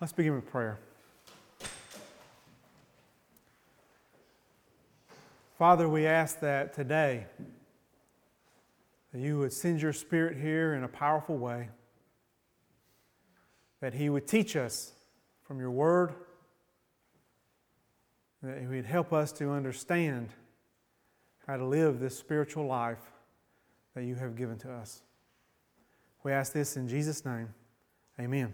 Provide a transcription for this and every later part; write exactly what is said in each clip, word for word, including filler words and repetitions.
Let's begin with prayer. Father, we ask that today that you would send your Spirit here in a powerful way, that He would teach us from your Word, that He would help us to understand how to live this spiritual life that you have given to us. We ask this in Jesus' name. Amen.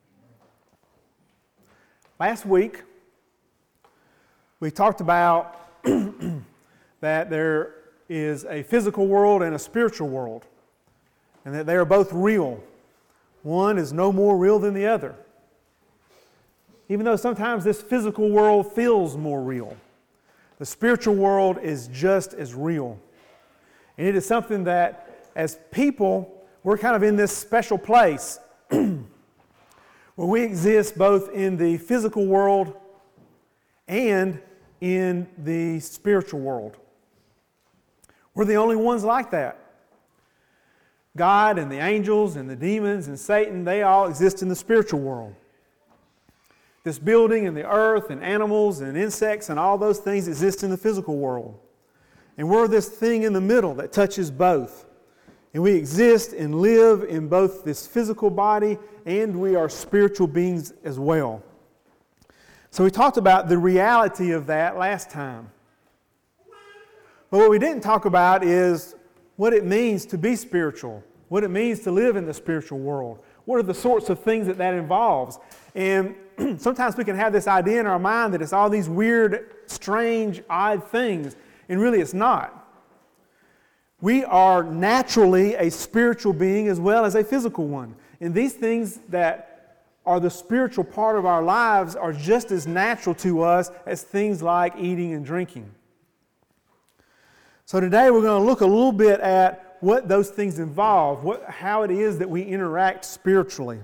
Last week, we talked about that there is a physical world and a spiritual world, and that they are both real. One is no more real than the other. Even though sometimes this physical world feels more real, the spiritual world is just as real. And it is something that, as people, we're kind of in this special place where we exist both in the physical world and in the spiritual world. We're the only ones like that. God and the angels and the demons and Satan, they all exist in the spiritual world. This building and the earth and animals and insects and all those things exist in the physical world. And we're this thing in the middle that touches both. And we exist and live in both this physical body, and we are spiritual beings as well. So we talked about the reality of that last time. But what we didn't talk about is what it means to be spiritual, what it means to live in the spiritual world. What are the sorts of things that that involves? And sometimes we can have this idea in our mind that it's all these weird, strange, odd things, and really it's not. We are naturally a spiritual being as well as a physical one. And these things that are the spiritual part of our lives are just as natural to us as things like eating and drinking. So today we're going to look a little bit at what those things involve, what, how it is that we interact spiritually.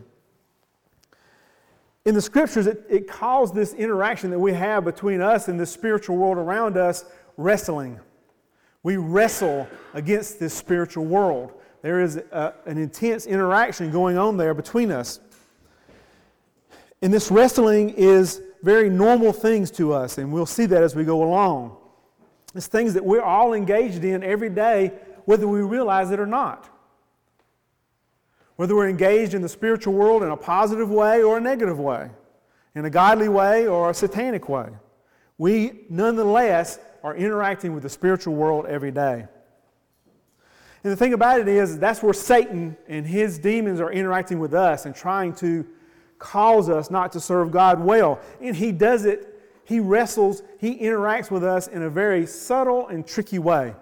In the Scriptures, it, it calls this interaction that we have between us and the spiritual world around us wrestling. We wrestle against this spiritual world. There is a, an intense interaction going on there between us. And this wrestling is very normal things to us, and we'll see that as we go along. It's things that we're all engaged in every day, whether we realize it or not. Whether we're engaged in the spiritual world in a positive way or a negative way, in a godly way or a satanic way, we nonetheless are interacting with the spiritual world every day. And the thing about it is, that's where Satan and his demons are interacting with us and trying to cause us not to serve God well. And he does it, he wrestles, he interacts with us in a very subtle and tricky way.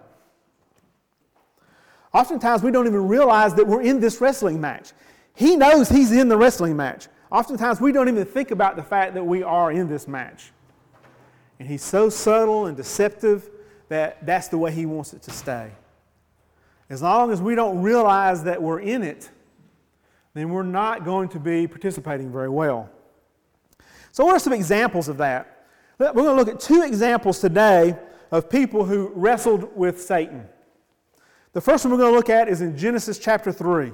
Oftentimes we don't even realize that we're in this wrestling match. He knows he's in the wrestling match. Oftentimes we don't even think about the fact that we are in this match. And he's so subtle and deceptive that that's the way he wants it to stay. As long as we don't realize that we're in it, then we're not going to be participating very well. So what are some examples of that? We're going to look at two examples today of people who wrestled with Satan. The first one we're going to look at is in Genesis chapter three.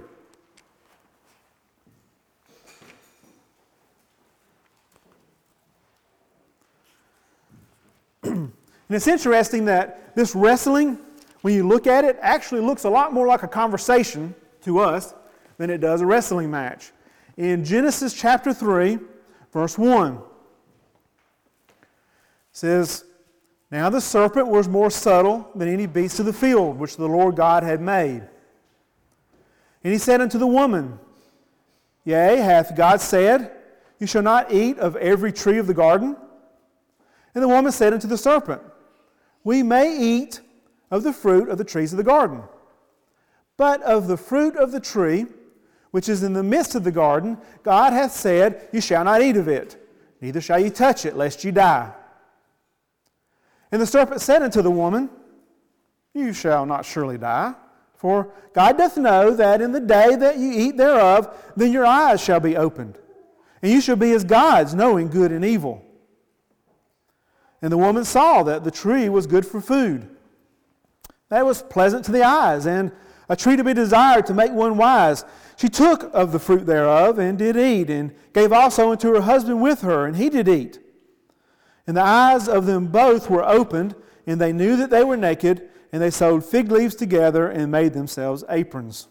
And it's interesting that this wrestling, when you look at it, actually looks a lot more like a conversation to us than it does a wrestling match. In Genesis chapter three, verse one, it says, "Now the serpent was more subtle than any beast of the field which the Lord God had made. And he said unto the woman, Yea, hath God said, You shall not eat of every tree of the garden? And the woman said unto the serpent, We may eat of the fruit of the trees of the garden. But of the fruit of the tree, which is in the midst of the garden, God hath said, You shall not eat of it, neither shall ye touch it, lest ye die. And the serpent said unto the woman, You shall not surely die, for God doth know that in the day that ye eat thereof, then your eyes shall be opened, and you shall be as gods, knowing good and evil. And the woman saw that the tree was good for food, that it was pleasant to the eyes, and a tree to be desired to make one wise. She took of the fruit thereof, and did eat, and gave also unto her husband with her, and he did eat. And the eyes of them both were opened, and they knew that they were naked, and they sewed fig leaves together, and made themselves aprons.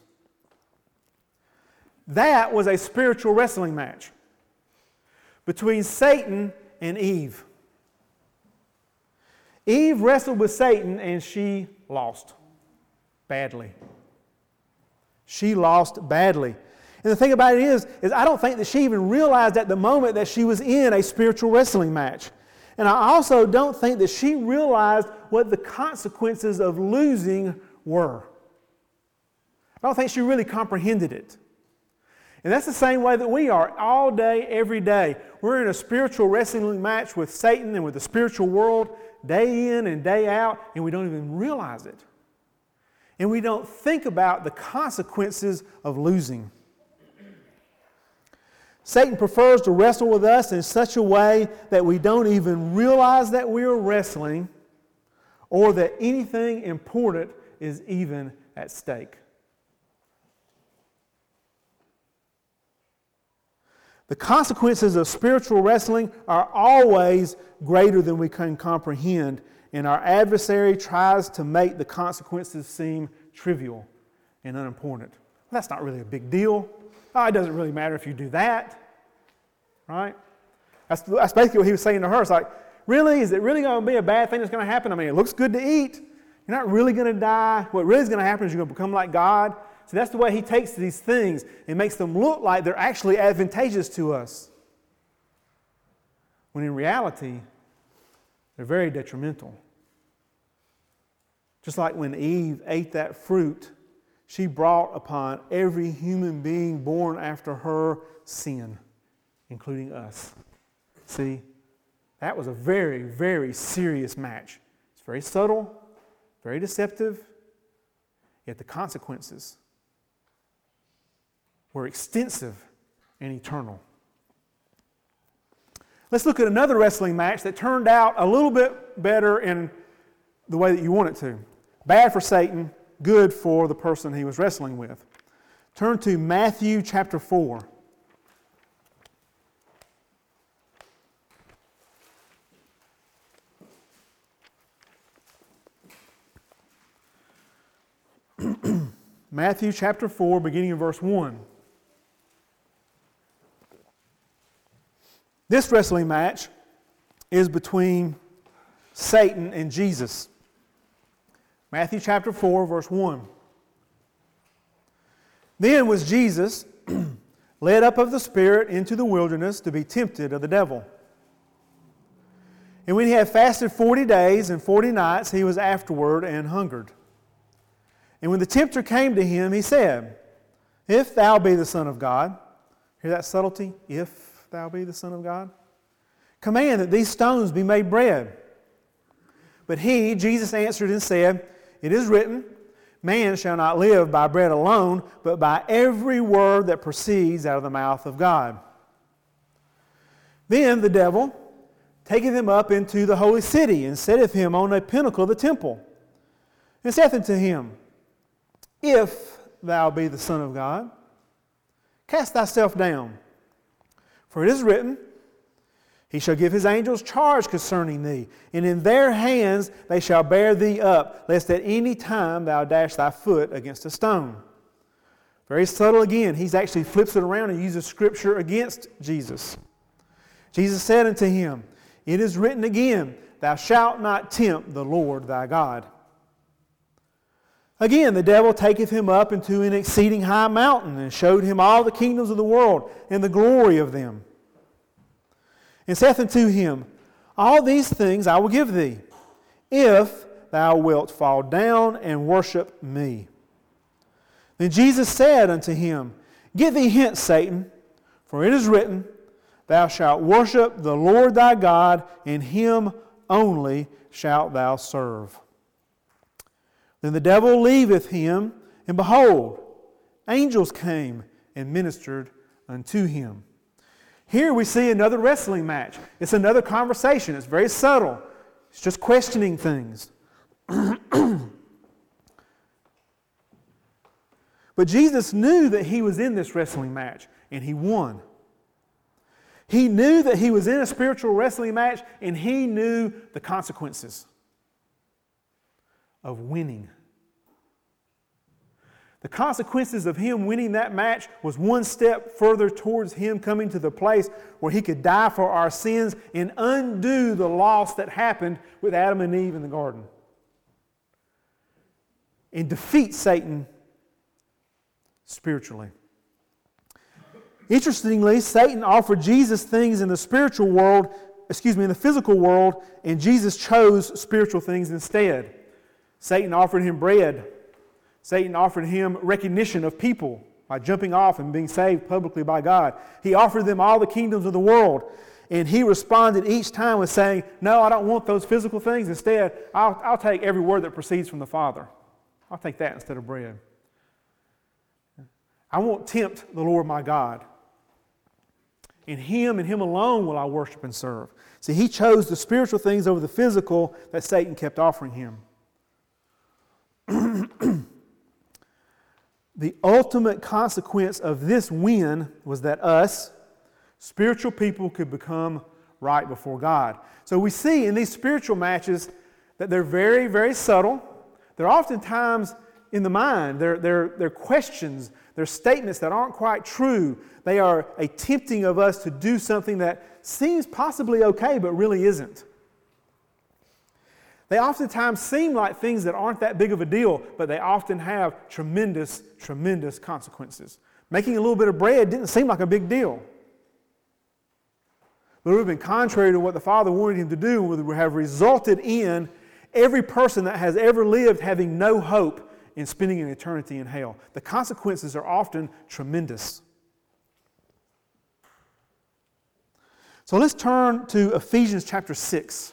That was a spiritual wrestling match between Satan and Eve. Eve wrestled with Satan, and she lost badly. She lost badly. And the thing about it is, is I don't think that she even realized at the moment that she was in a spiritual wrestling match. And I also don't think that she realized what the consequences of losing were. I don't think she really comprehended it. And that's the same way that we are all day, every day. We're in a spiritual wrestling match with Satan and with the spiritual world day in and day out, and we don't even realize it. And we don't think about the consequences of losing. Satan prefers to wrestle with us in such a way that we don't even realize that we are wrestling or that anything important is even at stake. The consequences of spiritual wrestling are always greater than we can comprehend, and our adversary tries to make the consequences seem trivial and unimportant. Well, that's not really a big deal. Oh, it doesn't really matter if you do that. Right? That's, that's basically what he was saying to her. It's like, really? Is it really going to be a bad thing that's going to happen? I mean, it looks good to eat. You're not really going to die. What really is going to happen is you're going to become like God. So that's the way he takes these things and makes them look like they're actually advantageous to us. When in reality, they're very detrimental. Just like when Eve ate that fruit, she brought upon every human being born after her sin, including us. See, that was a very, very serious match. It's very subtle, very deceptive, yet the consequences were extensive and eternal. Let's look at another wrestling match that turned out a little bit better in the way that you want it to. Bad for Satan, good for the person he was wrestling with. Turn to Matthew chapter four. Matthew chapter four, beginning in verse one. This wrestling match is between Satan and Jesus. Matthew chapter four, verse one. Then was Jesus led up of the Spirit into the wilderness to be tempted of the devil. And when he had fasted forty days and forty nights, he was afterward and hungered. And when the tempter came to him, he said, If thou be the Son of God, hear that subtlety? If thou be the Son of God, command that these stones be made bread. But he, Jesus, answered and said, It is written, Man shall not live by bread alone, but by every word that proceeds out of the mouth of God. Then the devil taketh him up into the holy city, and setteth him on a pinnacle of the temple, and saith unto him, If thou be the Son of God, cast thyself down. For it is written, He shall give His angels charge concerning thee, and in their hands they shall bear thee up, lest at any time thou dash thy foot against a stone. Very subtle again. He actually flips it around and uses Scripture against Jesus. Jesus said unto him, It is written again, Thou shalt not tempt the Lord thy God. Again, the devil taketh him up into an exceeding high mountain, and showed him all the kingdoms of the world, and the glory of them. And saith unto him, All these things I will give thee, if thou wilt fall down and worship me. Then Jesus said unto him, Get thee hence, Satan, for it is written, Thou shalt worship the Lord thy God, and him only shalt thou serve. Then the devil leaveth him, and behold, angels came and ministered unto him. Here we see another wrestling match. It's another conversation. It's very subtle. It's just questioning things. But Jesus knew that he was in this wrestling match, and he won. He knew that he was in a spiritual wrestling match, and he knew the consequences of winning. The consequences of him winning that match was one step further towards him coming to the place where he could die for our sins and undo the loss that happened with Adam and Eve in the garden. And defeat Satan spiritually. Interestingly, Satan offered Jesus things in the spiritual world, excuse me, in the physical world, and Jesus chose spiritual things instead. Satan offered him bread. Satan offered him recognition of people by jumping off and being saved publicly by God. He offered them all the kingdoms of the world, and he responded each time with saying, no, I don't want those physical things. Instead, I'll, I'll take every word that proceeds from the Father. I'll take that instead of bread. I won't tempt the Lord my God. In Him and Him alone will I worship and serve. See, he chose the spiritual things over the physical that Satan kept offering him. The ultimate consequence of this win was that us, spiritual people, could become right before God. So we see in these spiritual matches that they're very, very subtle. They're oftentimes in the mind. They're, they're, they're questions. They're statements that aren't quite true. They are a tempting of us to do something that seems possibly okay, but really isn't. They oftentimes seem like things that aren't that big of a deal, but they often have tremendous, tremendous consequences. Making a little bit of bread didn't seem like a big deal. But it would have been contrary to what the Father wanted him to do, and would have resulted in every person that has ever lived having no hope in spending an eternity in hell. The consequences are often tremendous. So let's turn to Ephesians chapter six.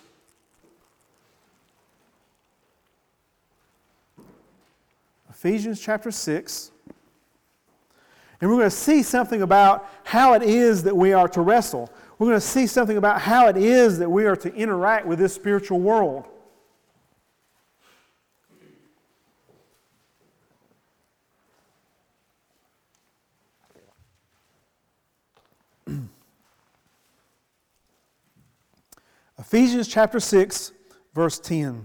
Ephesians chapter six. And we're going to see something about how it is that we are to wrestle. We're going to see something about how it is that we are to interact with this spiritual world. Ephesians chapter six, verse ten.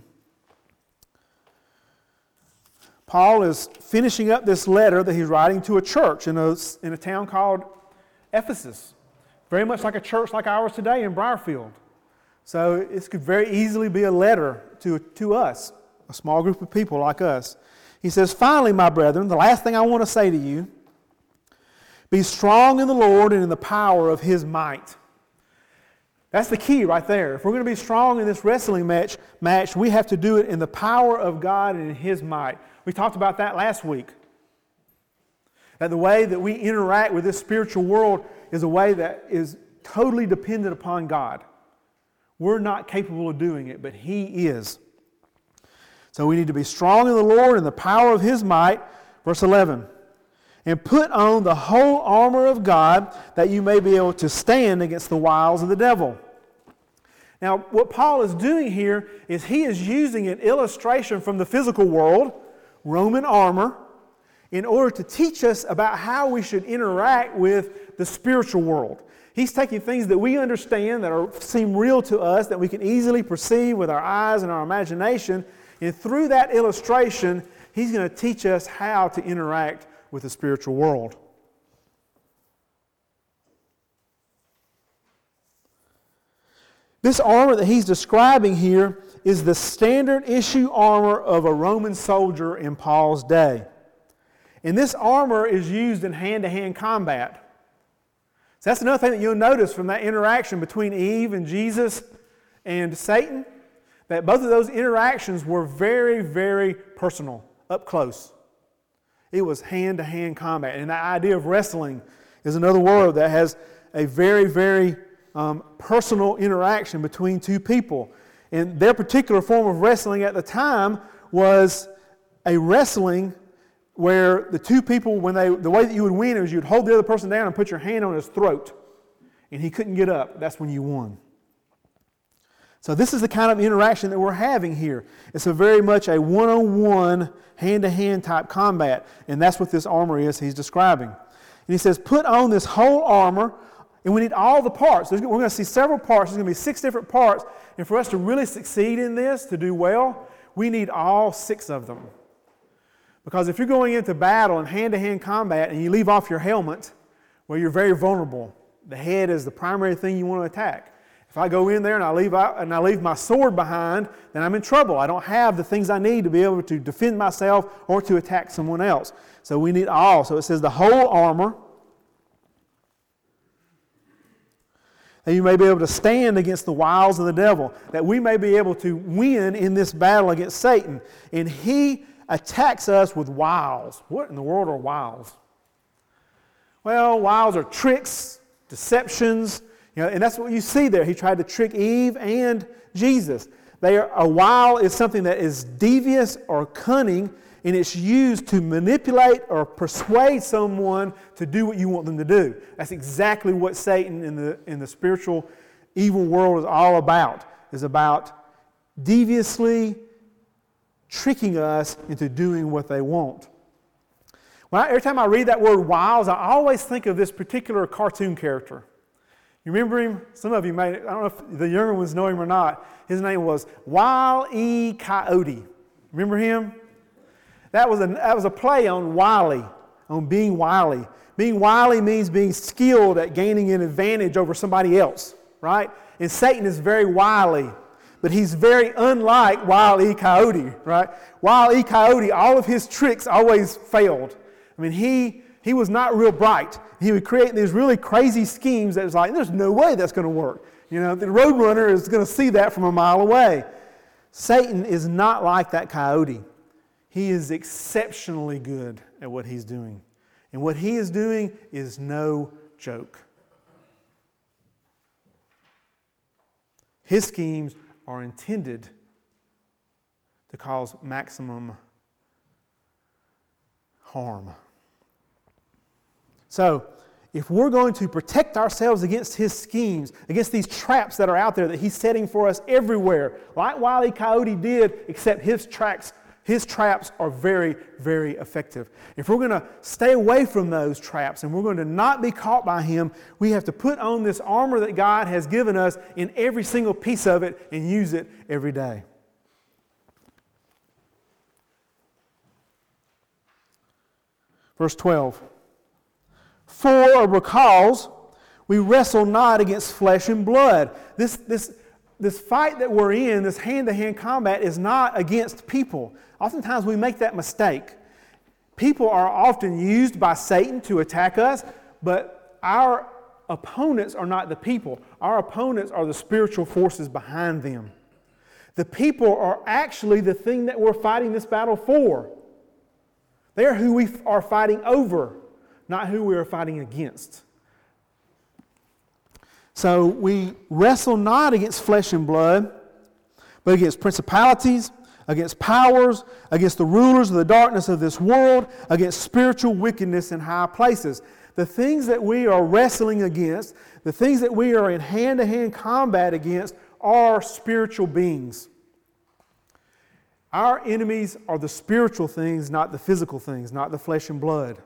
Paul is finishing up this letter that he's writing to a church in a, in a town called Ephesus. Very much like a church like ours today in Briarfield. So this could very easily be a letter to, to us, a small group of people like us. He says, finally, my brethren, the last thing I want to say to you, be strong in the Lord and in the power of His might. That's the key right there. If we're going to be strong in this wrestling match, match, we have to do it in the power of God and in His might. We talked about that last week. That the way that we interact with this spiritual world is a way that is totally dependent upon God. We're not capable of doing it, but He is. So we need to be strong in the Lord and the power of His might. Verse eleven. And put on the whole armor of God that you may be able to stand against the wiles of the devil. Now, what Paul is doing here is he is using an illustration from the physical world, Roman armor, in order to teach us about how we should interact with the spiritual world. He's taking things that we understand, that are, seem real to us, that we can easily perceive with our eyes and our imagination, and through that illustration, he's going to teach us how to interact with the spiritual world. This armor that he's describing here is the standard issue armor of a Roman soldier in Paul's day. And this armor is used in hand-to-hand combat. So that's another thing that you'll notice from that interaction between Eve and Jesus and Satan, that both of those interactions were very, very personal, up close. It was hand-to-hand combat. And the idea of wrestling is another word that has a very, very um, personal interaction between two people. And their particular form of wrestling at the time was a wrestling where the two people, when they, the way that you would win is you'd hold the other person down and put your hand on his throat. And he couldn't get up. That's when you won. So this is the kind of interaction that we're having here. It's a very much a one-on-one, hand-to-hand type combat. And that's what this armor is he's describing. And he says, put on this whole armor, and we need all the parts. There's, we're going to see several parts. There's going to be six different parts. And for us to really succeed in this, to do well, we need all six of them. Because if you're going into battle and hand-to-hand combat and you leave off your helmet, well, you're very vulnerable. The head is the primary thing you want to attack. If I go in there and I leave out, and I leave my sword behind, then I'm in trouble. I don't have the things I need to be able to defend myself or to attack someone else. So we need all. So it says the whole armor, that you may be able to stand against the wiles of the devil, that we may be able to win in this battle against Satan. And he attacks us with wiles. What in the world are wiles? Well, wiles are tricks, deceptions. You know, and that's what you see there. He tried to trick Eve and Jesus. They are, a wile is something that is devious or cunning, and it's used to manipulate or persuade someone to do what you want them to do. That's exactly what Satan in the, in the spiritual evil world is all about. Is about deviously tricking us into doing what they want. When I, every time I read that word wiles, I always think of this particular cartoon character. You remember him? Some of you may, I don't know if the younger ones know him or not. His name was Wile E. Coyote. Remember him? That was a, that was a play on wily, on being wily. Being wily means being skilled at gaining an advantage over somebody else, right? And Satan is very wily, but he's very unlike Wile E. Coyote, right? Wile E. Coyote, all of his tricks always failed. I mean, he... He was not real bright. He would create these really crazy schemes that was like, there's no way that's going to work. You know, the roadrunner is going to see that from a mile away. Satan is not like that coyote. He is exceptionally good at what he's doing. And what he is doing is no joke. His schemes are intended to cause maximum harm. So, if we're going to protect ourselves against his schemes, against these traps that are out there that he's setting for us everywhere, like Wile E. Coyote did, except his tracks, his traps are very, very effective. If we're going to stay away from those traps and we're going to not be caught by him, we have to put on this armor that God has given us in every single piece of it and use it every day. Verse twelve. For or because we wrestle not against flesh and blood. This, this, this fight that we're in, this hand-to-hand combat, is not against people. Oftentimes we make that mistake. People are often used by Satan to attack us, but our opponents are not the people. Our opponents are the spiritual forces behind them. The people are actually the thing that we're fighting this battle for. They're who we are fighting over, not who we are fighting against. So we wrestle not against flesh and blood, but against principalities, against powers, against the rulers of the darkness of this world, against spiritual wickedness in high places. The things that we are wrestling against, the things that we are in hand-to-hand combat against, are spiritual beings. Our enemies are the spiritual things, not the physical things, not the flesh and blood.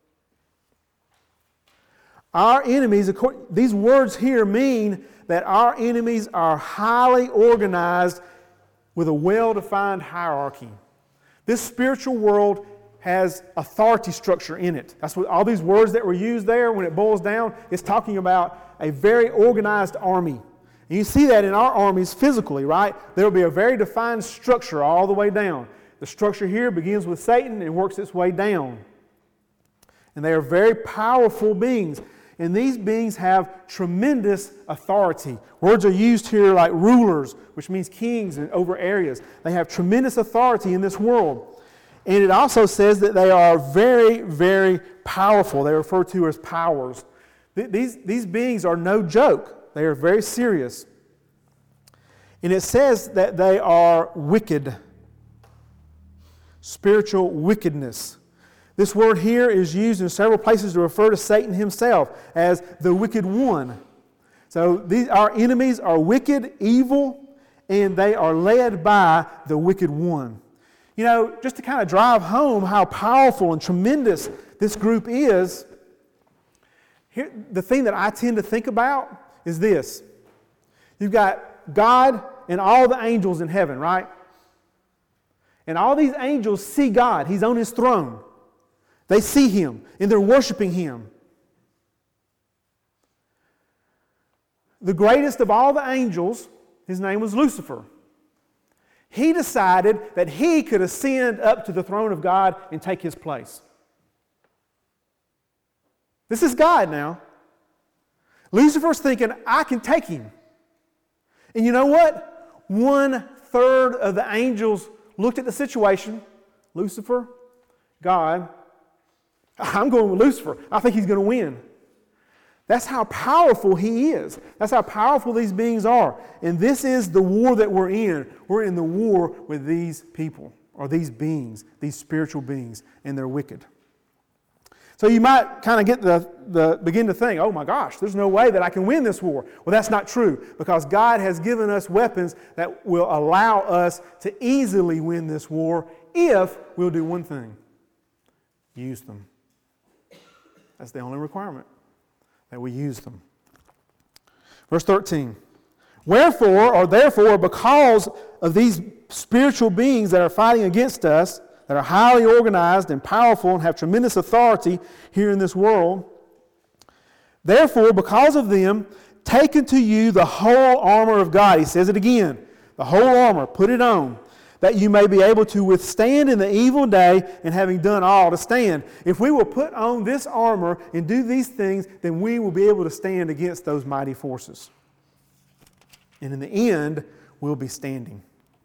Our enemies, these words here mean that our enemies are highly organized with a well-defined hierarchy. This spiritual world has authority structure in it. That's what all these words that were used there, when it boils down, it's talking about a very organized army. And you see that in our armies physically, right? There will be a very defined structure all the way down. The structure here begins with Satan and works its way down. And they are very powerful beings. And these beings have tremendous authority. Words are used here like rulers, which means kings and over areas. They have tremendous authority in this world. And it also says that they are very, very powerful. They are referred to as powers. These, these beings are no joke. They are very serious. And it says that they are wicked. Spiritual wickedness. This word here is used in several places to refer to Satan himself as the wicked one. So these, our enemies are wicked, evil, and they are led by the wicked one. You know, just to kind of drive home how powerful and tremendous this group is, here, the thing that I tend to think about is this. You've got God and all the angels in heaven, right? And all these angels see God. He's on His throne. They see Him, and they're worshiping Him. The greatest of all the angels, his name was Lucifer. He decided that he could ascend up to the throne of God and take His place. This is God now. Lucifer's thinking, I can take Him. And you know what? One third of the angels looked at the situation. Lucifer, God, I'm going with Lucifer. I think he's going to win. That's how powerful he is. That's how powerful these beings are. And this is the war that we're in. We're in the war with these people, or these beings, these spiritual beings, and they're wicked. So you might kind of get the, the begin to think, oh my gosh, there's no way that I can win this war. Well, that's not true, because God has given us weapons that will allow us to easily win this war if we'll do one thing: use them. That's the only requirement, that we use them. Verse thirteen. Wherefore, or therefore, because of these spiritual beings that are fighting against us, that are highly organized and powerful and have tremendous authority here in this world, therefore, because of them, take unto you the whole armor of God. He says it again. The whole armor, put it on, that you may be able to withstand in the evil day, and having done all, to stand. If we will put on this armor and do these things, then we will be able to stand against those mighty forces. And in the end, we'll be standing.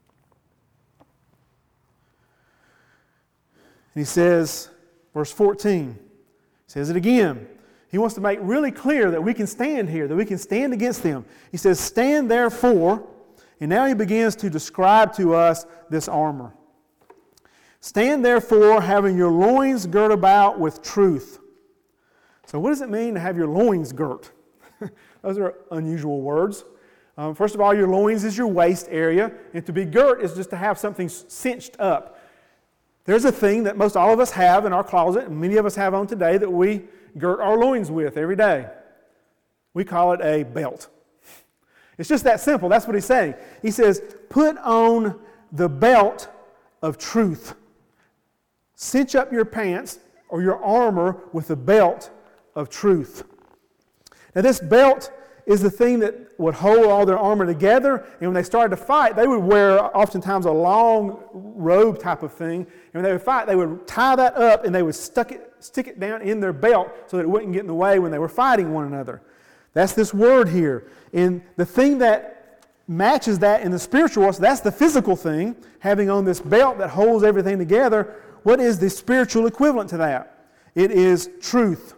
And he says, verse fourteen, he says it again. He wants to make really clear that we can stand here, that we can stand against them. He says, stand therefore. And now he begins to describe to us this armor. Stand therefore, having your loins girt about with truth. So what does it mean to have your loins girt? Those are unusual words. Um, first of all, your loins is your waist area, and to be girt is just to have something cinched up. There's a thing that most all of us have in our closet, and many of us have on today, that we girt our loins with every day. We call it a belt. It's just that simple. That's what he's saying. He says, put on the belt of truth. Cinch up your pants or your armor with the belt of truth. Now this belt is the thing that would hold all their armor together, and when they started to fight, they would wear oftentimes a long robe type of thing, and when they would fight, they would tie that up and they would stuck it, stick it down in their belt so that it wouldn't get in the way when they were fighting one another. That's this word here. And the thing that matches that in the spiritual world, so that's the physical thing, having on this belt that holds everything together. What is the spiritual equivalent to that? It is truth.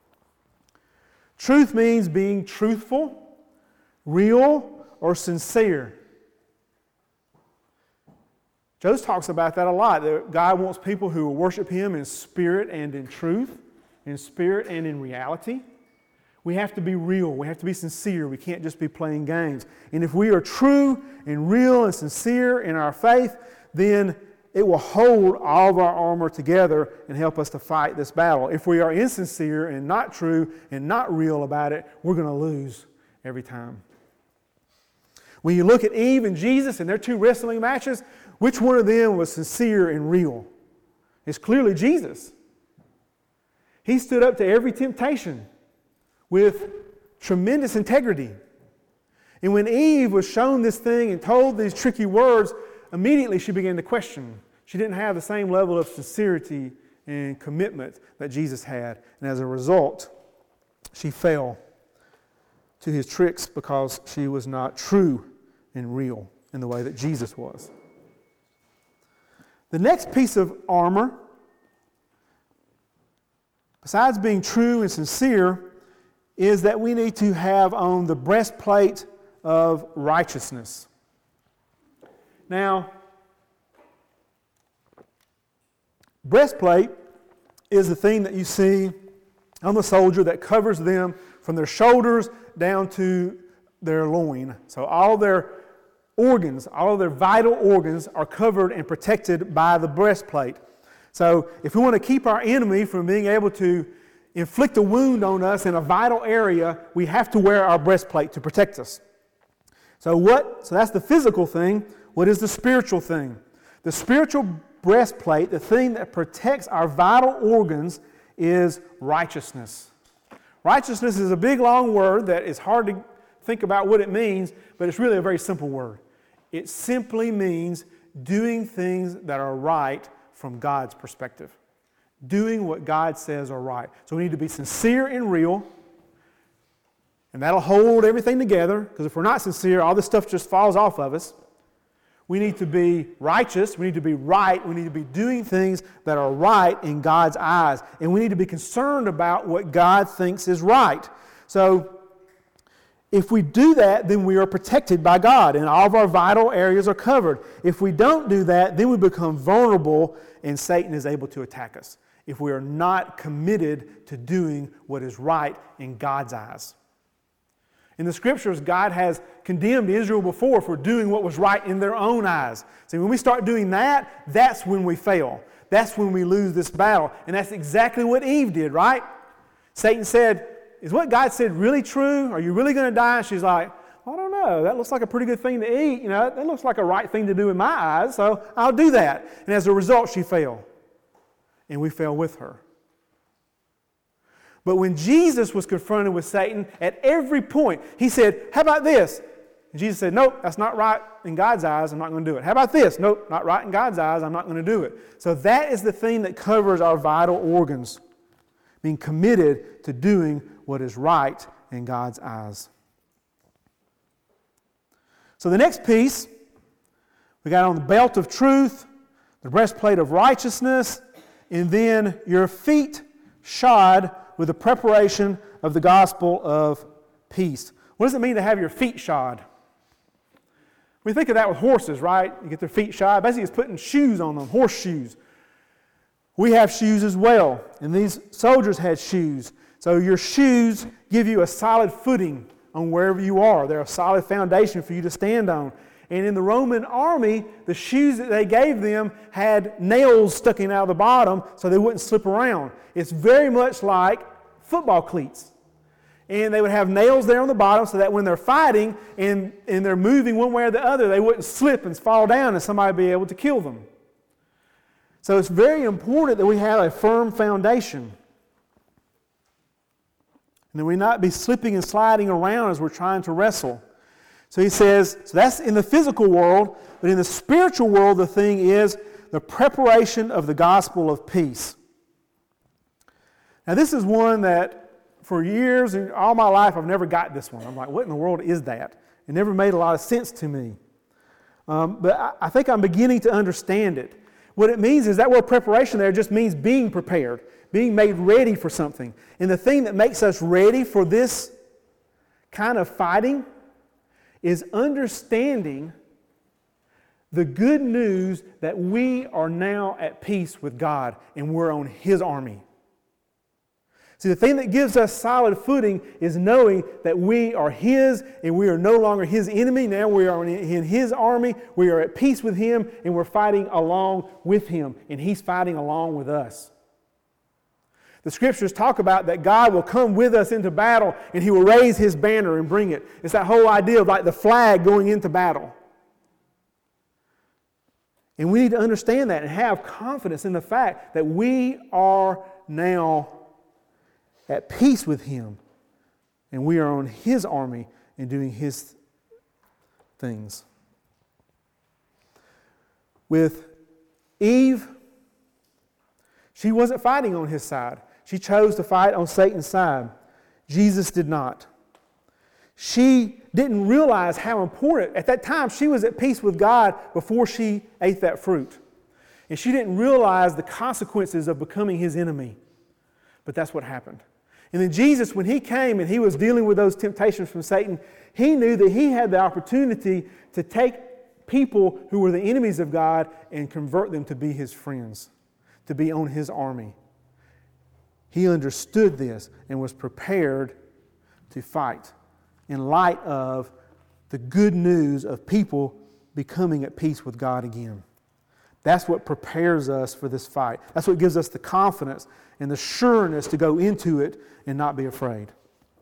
Truth means being truthful, real, or sincere. Joe talks about that a lot, that God wants people who will worship Him in spirit and in truth, in spirit and in reality. We have to be real. We have to be sincere. We can't just be playing games. And if we are true and real and sincere in our faith, then it will hold all of our armor together and help us to fight this battle. If we are insincere and not true and not real about it, we're going to lose every time. When you look at Eve and Jesus and their two wrestling matches, which one of them was sincere and real? It's clearly Jesus. He stood up to every temptation with tremendous integrity. And when Eve was shown this thing and told these tricky words, immediately she began to question. She didn't have the same level of sincerity and commitment that Jesus had. And as a result, she fell to his tricks because she was not true and real in the way that Jesus was. The next piece of armor, besides being true and sincere, is that we need to have on the breastplate of righteousness. Now, breastplate is the thing that you see on the soldier that covers them from their shoulders down to their loin. So all their organs, all of their vital organs are covered and protected by the breastplate. So if we want to keep our enemy from being able to inflict a wound on us in a vital area, we have to wear our breastplate to protect us. So what? So that's the physical thing. What is the spiritual thing? The spiritual breastplate, the thing that protects our vital organs, is righteousness. Righteousness is a big, long word that is hard to think about what it means, but it's really a very simple word. It simply means doing things that are right from God's perspective. Doing what God says are right. So we need to be sincere and real, and that'll hold everything together, because if we're not sincere, all this stuff just falls off of us. We need to be righteous, we need to be right, we need to be doing things that are right in God's eyes, and we need to be concerned about what God thinks is right. So, if we do that, then we are protected by God, and all of our vital areas are covered. If we don't do that, then we become vulnerable, and Satan is able to attack us, if we are not committed to doing what is right in God's eyes. In the Scriptures, God has condemned Israel before for doing what was right in their own eyes. See, when we start doing that, that's when we fail. That's when we lose this battle. And that's exactly what Eve did, right? Satan said, is what God said really true? Are you really going to die? And she's like, well, I don't know. That looks like a pretty good thing to eat. You know, that looks like a right thing to do in my eyes, so I'll do that. And as a result, she fell. And we fell with her. But when Jesus was confronted with Satan, at every point, he said, how about this? And Jesus said, nope, that's not right in God's eyes. I'm not going to do it. How about this? Nope, not right in God's eyes. I'm not going to do it. So that is the thing that covers our vital organs, being committed to doing what is right in God's eyes. So the next piece, we got on the belt of truth, the breastplate of righteousness, and then your feet shod with the preparation of the gospel of peace. What does it mean to have your feet shod? We think of that with horses, right? You get their feet shod. Basically, it's putting shoes on them, horseshoes. We have shoes as well, and these soldiers had shoes. So your shoes give you a solid footing on wherever you are. They're a solid foundation for you to stand on. And in the Roman army, the shoes that they gave them had nails sticking out of the bottom so they wouldn't slip around. It's very much like football cleats. And they would have nails there on the bottom so that when they're fighting and, and they're moving one way or the other, they wouldn't slip and fall down and somebody would be able to kill them. So it's very important that we have a firm foundation. And that we not be slipping and sliding around as we're trying to wrestle. So he says, so that's in the physical world, but in the spiritual world, the thing is the preparation of the gospel of peace. Now, this is one that for years and all my life, I've never got this one. I'm like, what in the world is that? It never made a lot of sense to me. Um, but I, I think I'm beginning to understand it. What it means is that word preparation there just means being prepared, being made ready for something. And the thing that makes us ready for this kind of fighting is understanding the good news that we are now at peace with God and we're on His army. See, the thing that gives us solid footing is knowing that we are His and we are no longer His enemy. Now we are in His army, we are at peace with Him, and we're fighting along with Him, and He's fighting along with us. The Scriptures talk about that God will come with us into battle and He will raise His banner and bring it. It's that whole idea of like the flag going into battle. And we need to understand that and have confidence in the fact that we are now at peace with Him and we are on His army and doing His things. With Eve, she wasn't fighting on his side. She chose to fight on Satan's side. Jesus did not. She didn't realize how important, at that time she was at peace with God before she ate that fruit. And she didn't realize the consequences of becoming His enemy. But that's what happened. And then Jesus, when He came and He was dealing with those temptations from Satan, He knew that He had the opportunity to take people who were the enemies of God and convert them to be His friends, to be on His army. He understood this and was prepared to fight in light of the good news of people becoming at peace with God again. That's what prepares us for this fight. That's what gives us the confidence and the sureness to go into it and not be afraid.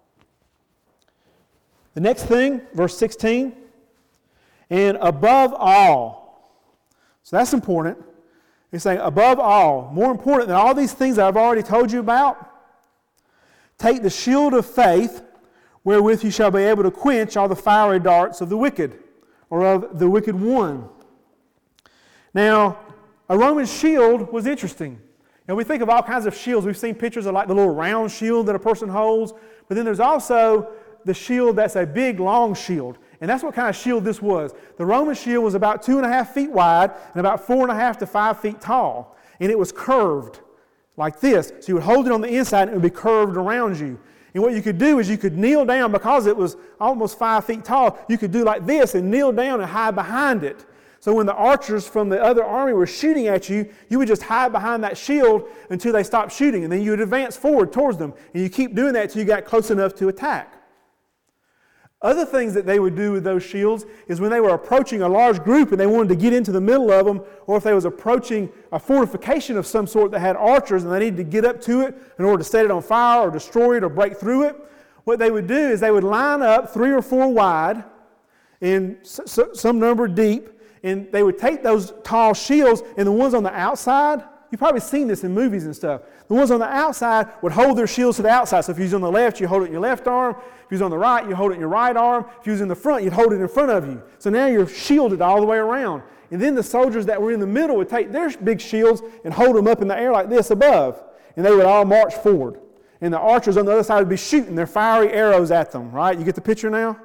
The next thing, verse sixteen, and above all. So that's important. He's saying, above all, more important than all these things that I've already told you about, take the shield of faith, wherewith you shall be able to quench all the fiery darts of the wicked, or of the wicked one. Now, a Roman shield was interesting. Now, we think of all kinds of shields. We've seen pictures of like the little round shield that a person holds, but then there's also the shield that's a big, long shield. And that's what kind of shield this was. The Roman shield was about two and a half feet wide and about four and a half to five feet tall. And it was curved like this. So you would hold it on the inside and it would be curved around you. And what you could do is you could kneel down, because it was almost five feet tall, you could do like this and kneel down and hide behind it. So when the archers from the other army were shooting at you, you would just hide behind that shield until they stopped shooting. And then you would advance forward towards them. And you keep doing that until you got close enough to attack. Other things that they would do with those shields is when they were approaching a large group and they wanted to get into the middle of them, or if they was approaching a fortification of some sort that had archers and they needed to get up to it in order to set it on fire or destroy it or break through it, what they would do is they would line up three or four wide and some number deep, and they would take those tall shields, and the ones on the outside, you've probably seen this in movies and stuff, the ones on the outside would hold their shields to the outside. So if you was on the left, you hold it in your left arm. If you was on the right, you hold it in your right arm. If you was in the front, you'd hold it in front of you. So now you're shielded all the way around. And then the soldiers that were in the middle would take their big shields and hold them up in the air like this above. And they would all march forward. And the archers on the other side would be shooting their fiery arrows at them, right? You get the picture now?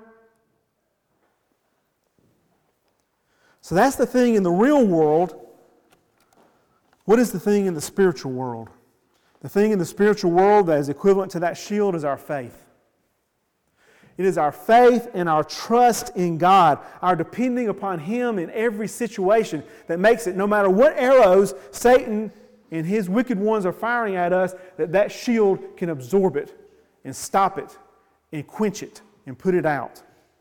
So that's the thing in the real world. What is the thing in the spiritual world? The thing in the spiritual world that is equivalent to that shield is our faith. It is our faith and our trust in God, our depending upon Him in every situation that makes it, no matter what arrows Satan and his wicked ones are firing at us, that that shield can absorb it and stop it and quench it and put it out.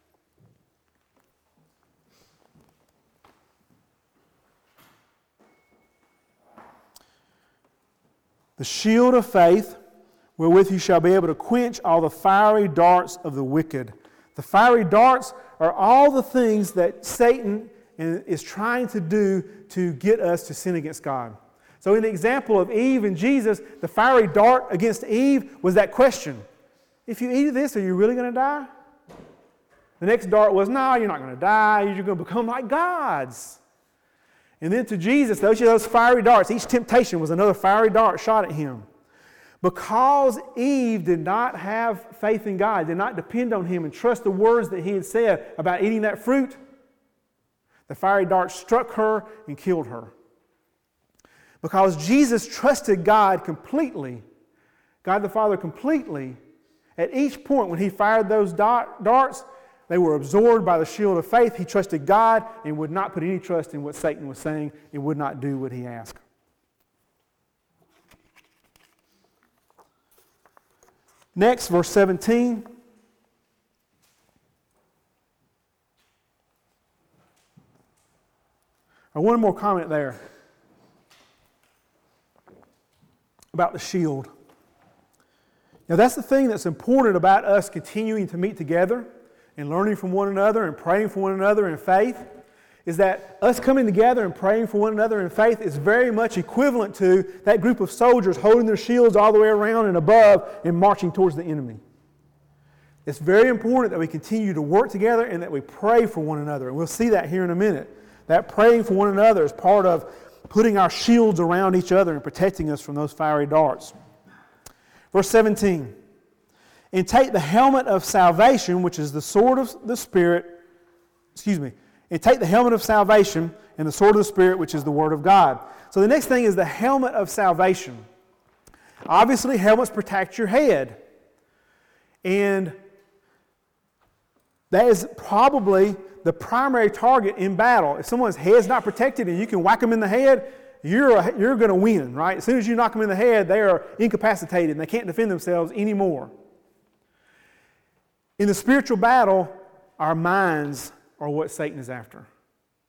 The shield of faith, wherewith you shall be able to quench all the fiery darts of the wicked. The fiery darts are all the things that Satan is trying to do to get us to sin against God. So in the example of Eve and Jesus, the fiery dart against Eve was that question: if you eat of this, are you really going to die? The next dart was, no, you're not going to die. You're going to become like gods. And then to Jesus, those those fiery darts, each temptation was another fiery dart shot at him. Because Eve did not have faith in God, did not depend on Him and trust the words that He had said about eating that fruit, the fiery dart struck her and killed her. Because Jesus trusted God completely, God the Father completely, at each point when He fired those darts, they were absorbed by the shield of faith. He trusted God and would not put any trust in what Satan was saying and would not do what he asked. Next, verse seventeen. Or one more comment there about the shield. Now, that's the thing that's important about us continuing to meet together and learning from one another and praying for one another in faith, is that us coming together and praying for one another in faith is very much equivalent to that group of soldiers holding their shields all the way around and above and marching towards the enemy. It's very important that we continue to work together and that we pray for one another. And we'll see that here in a minute. That praying for one another is part of putting our shields around each other and protecting us from those fiery darts. Verse seventeen. And take the helmet of salvation, which is the sword of the Spirit, excuse me, and take the helmet of salvation and the sword of the Spirit, which is the Word of God. So the next thing is the helmet of salvation. Obviously, helmets protect your head. And that is probably the primary target in battle. If someone's head's not protected and you can whack them in the head, you're, a, you're going to win, right? As soon as you knock them in the head, they are incapacitated and they can't defend themselves anymore. In the spiritual battle, our minds are what Satan is after.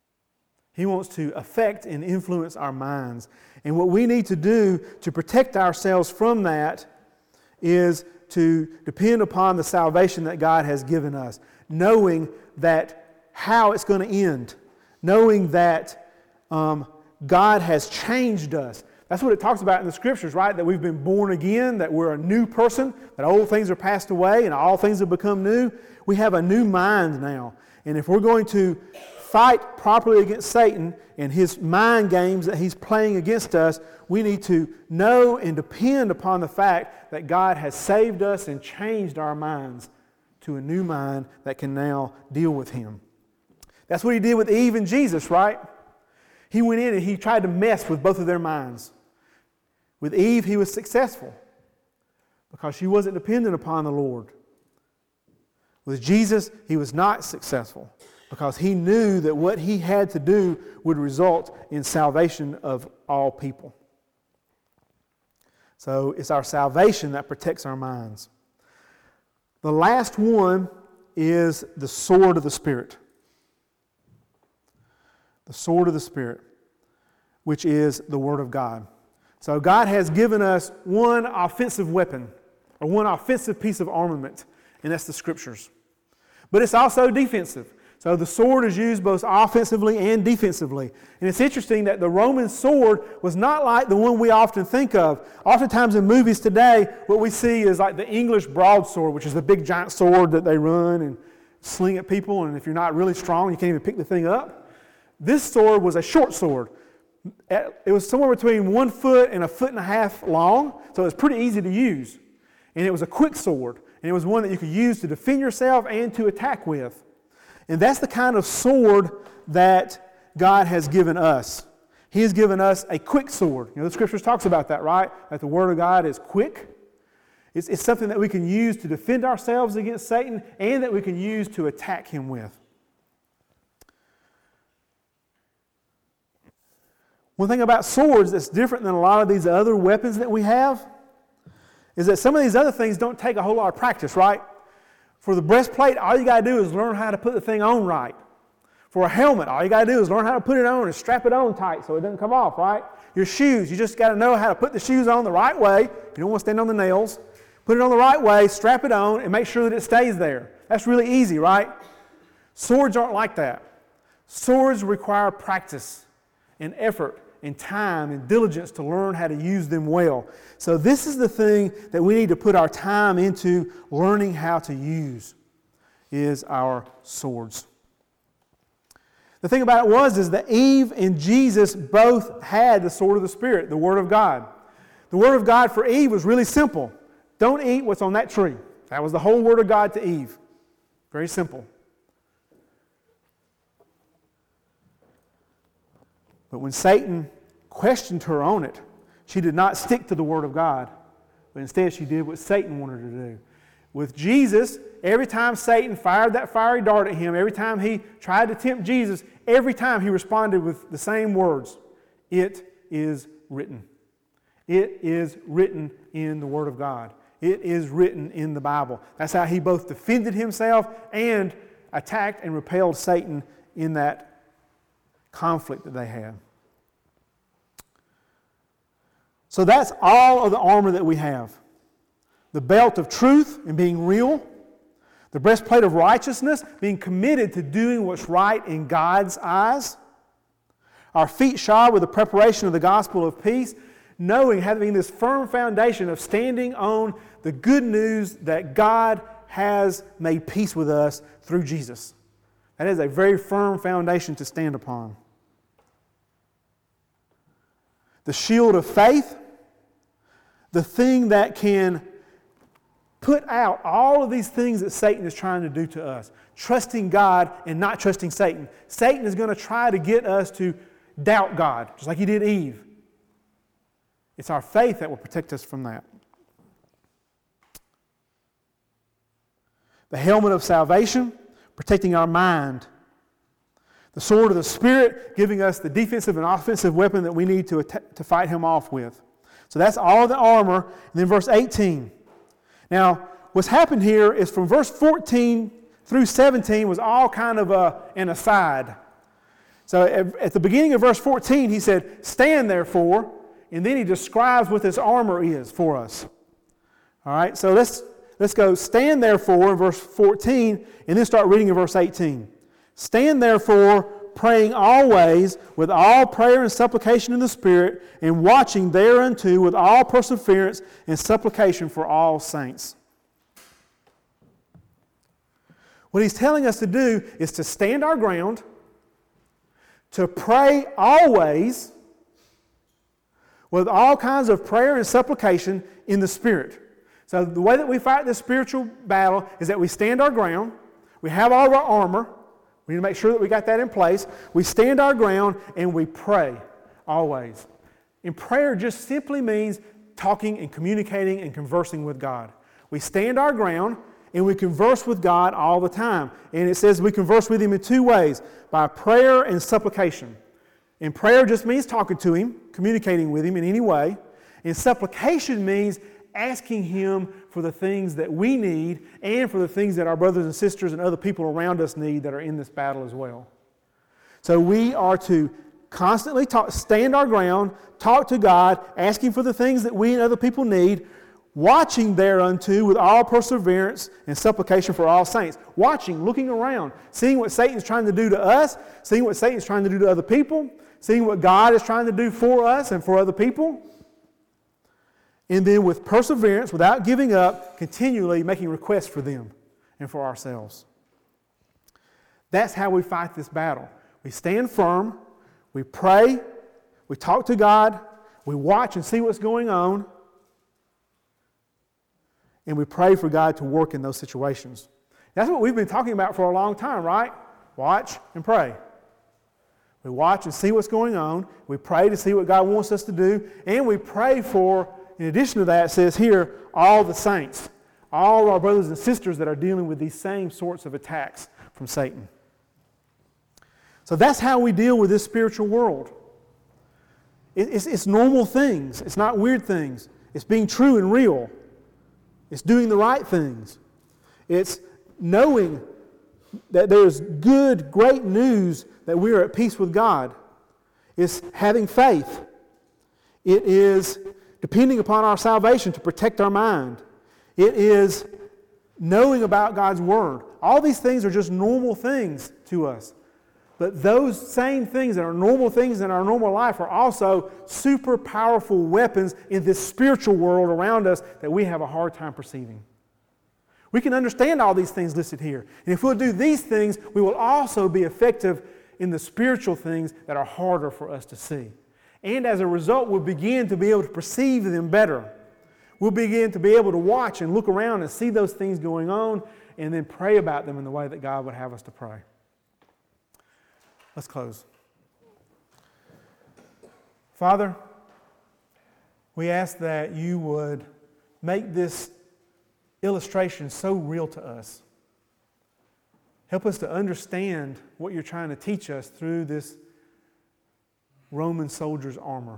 He wants to affect and influence our minds. And what we need to do to protect ourselves from that is to depend upon the salvation that God has given us, knowing that how it's going to end, knowing that um, God has changed us. That's what it talks about in the Scriptures, right? That we've been born again, that we're a new person, that old things are passed away and all things have become new. We have a new mind now. And if we're going to fight properly against Satan and his mind games that he's playing against us, we need to know and depend upon the fact that God has saved us and changed our minds to a new mind that can now deal with him. That's what he did with Eve and Jesus, right? He went in and he tried to mess with both of their minds. With Eve, he was successful because she wasn't dependent upon the Lord. With Jesus, he was not successful because he knew that what he had to do would result in salvation of all people. So it's our salvation that protects our minds. The last one is the sword of the Spirit. The sword of the Spirit, which is the Word of God. So God has given us one offensive weapon, or one offensive piece of armament, and that's the Scriptures. But it's also defensive. So the sword is used both offensively and defensively. And it's interesting that the Roman sword was not like the one we often think of. Oftentimes in movies today, what we see is like the English broadsword, which is the big giant sword that they run and sling at people, and if you're not really strong, you can't even pick the thing up. This sword was a short sword. It was somewhere between one foot and a foot and a half long, so it was pretty easy to use. And it was a quick sword, and it was one that you could use to defend yourself and to attack with. And that's the kind of sword that God has given us. He has given us a quick sword. You know, the Scriptures talks about that, right? That the Word of God is quick. It's, it's something that we can use to defend ourselves against Satan and that we can use to attack him with. One thing about swords that's different than a lot of these other weapons that we have is that some of these other things don't take a whole lot of practice, right? For the breastplate, all you got to do is learn how to put the thing on right. For a helmet, all you got to do is learn how to put it on and strap it on tight so it doesn't come off, right? Your shoes, you just got to know how to put the shoes on the right way. You don't want to stand on the nails. Put it on the right way, strap it on, and make sure that it stays there. That's really easy, right? Swords aren't like that. Swords require practice and effort and time and diligence to learn how to use them well. So this is the thing that we need to put our time into learning how to use, is our swords. The thing about it was is that Eve and Jesus both had the sword of the Spirit, the Word of God. The Word of God for Eve was really simple. Don't eat what's on that tree. That was the whole Word of God to Eve. Very simple. But when Satan questioned her on it, she did not stick to the Word of God, but instead she did what Satan wanted her to do. With Jesus, every time Satan fired that fiery dart at him, every time he tried to tempt Jesus, every time he responded with the same words, "It is written." It is written in the Word of God. It is written in the Bible. That's how he both defended himself and attacked and repelled Satan in that conflict that they had. So that's all of the armor that we have. The belt of truth and being real. The breastplate of righteousness, being committed to doing what's right in God's eyes. Our feet shod with the preparation of the gospel of peace, knowing, having this firm foundation of standing on the good news that God has made peace with us through Jesus. That is a very firm foundation to stand upon. The shield of faith, the thing that can put out all of these things that Satan is trying to do to us. Trusting God and not trusting Satan. Satan is going to try to get us to doubt God, just like he did Eve. It's our faith that will protect us from that. The helmet of salvation, protecting our mind. The sword of the Spirit, giving us the defensive and offensive weapon that we need to, att- to fight him off with. So that's all the armor. And then verse eighteen. Now, what's happened here is from verse fourteen through seventeen was all kind of a, an aside. So at, at the beginning of verse fourteen, he said, stand therefore, and then he describes what this armor is for us. All right, so let's, let's go stand therefore in verse fourteen, and then start reading in verse eighteen. Stand therefore, praying always with all prayer and supplication in the Spirit, and watching thereunto with all perseverance and supplication for all saints. What he's telling us to do is to stand our ground, to pray always with all kinds of prayer and supplication in the Spirit. So the way that we fight this spiritual battle is that we stand our ground, we have all of our armor, we need to make sure that we got that in place, we stand our ground, and we pray always. And prayer just simply means talking and communicating and conversing with God. We stand our ground, and we converse with God all the time. And it says we converse with Him in two ways, by prayer and supplication. And prayer just means talking to Him, communicating with Him in any way. And supplication means asking Him for the things that we need and for the things that our brothers and sisters and other people around us need that are in this battle as well. So we are to constantly talk, stand our ground, talk to God, asking for the things that we and other people need, watching thereunto with all perseverance and supplication for all saints. Watching, looking around, seeing what Satan's trying to do to us, seeing what Satan's trying to do to other people, seeing what God is trying to do for us and for other people. And then with perseverance, without giving up, continually making requests for them and for ourselves. That's how we fight this battle. We stand firm, we pray, we talk to God, we watch and see what's going on, and we pray for God to work in those situations. That's what we've been talking about for a long time, right? Watch and pray. We watch and see what's going on. We pray to see what God wants us to do. And we pray for, in addition to that, it says here, all the saints. All our brothers and sisters that are dealing with these same sorts of attacks from Satan. So that's how we deal with this spiritual world. It's, it's normal things. It's not weird things. It's being true and real. It's doing the right things. It's knowing that there's good, great news that we are at peace with God. It's having faith. It is depending upon our salvation to protect our mind. It is knowing about God's Word. All these things are just normal things to us. But those same things that are normal things in our normal life are also super powerful weapons in this spiritual world around us that we have a hard time perceiving. We can understand all these things listed here. And if we'll do these things, we will also be effective in the spiritual things that are harder for us to see. And as a result, we'll begin to be able to perceive them better. We'll begin to be able to watch and look around and see those things going on and then pray about them in the way that God would have us to pray. Let's close. Father, we ask that you would make this illustration so real to us. Help us to understand what you're trying to teach us through this Roman soldier's armor.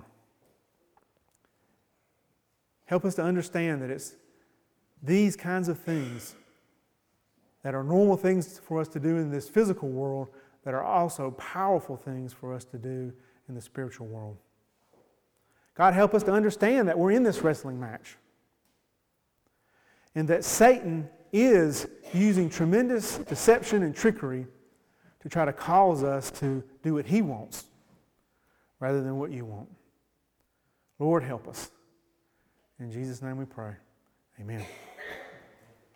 Help us to understand that it's these kinds of things that are normal things for us to do in this physical world that are also powerful things for us to do in the spiritual world. God, help us to understand that we're in this wrestling match and that Satan is using tremendous deception and trickery to try to cause us to do what he wants rather than what you want. Lord, help us. In Jesus' name we pray. Amen.